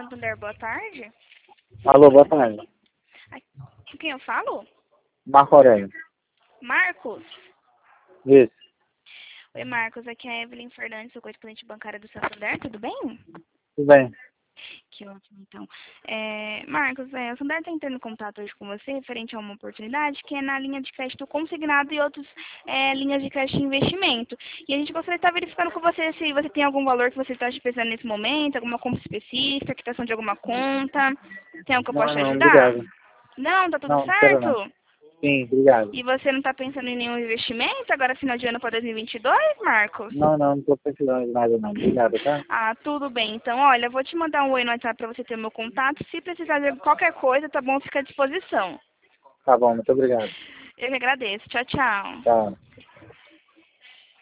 Santander, boa tarde. Alô, boa tarde. Com quem eu falo? Marco Aurélio. Marcos? Isso, Oi, Marcos, aqui é a Evelyn Fernandes, sou correspondente bancária do Santander, tudo bem? tudo bem. Que ótimo, então. Marcos, o Santander está entrando em contato hoje com você referente a uma oportunidade que é na linha de crédito consignado e outras linhas de crédito de investimento. E a gente gostaria de estar verificando com você se você tem algum valor que você está pensando nesse momento, alguma compra específica, quitação de alguma conta. Tem algo que eu possa te Não, ajudar? obrigado. Não, tá tudo Não, não quero não. certo? Sim, obrigado. E você não está pensando em nenhum investimento agora final de ano para 2022, Marcos? Não estou precisando de nada não. Obrigado, tá? Ah, tudo bem. Então, olha, eu vou te mandar um oi no WhatsApp para você ter o meu contato. Se precisar de qualquer coisa, tá bom? Fica à disposição. Tá bom, muito obrigado. Eu que agradeço. Tchau, tchau. Tchau.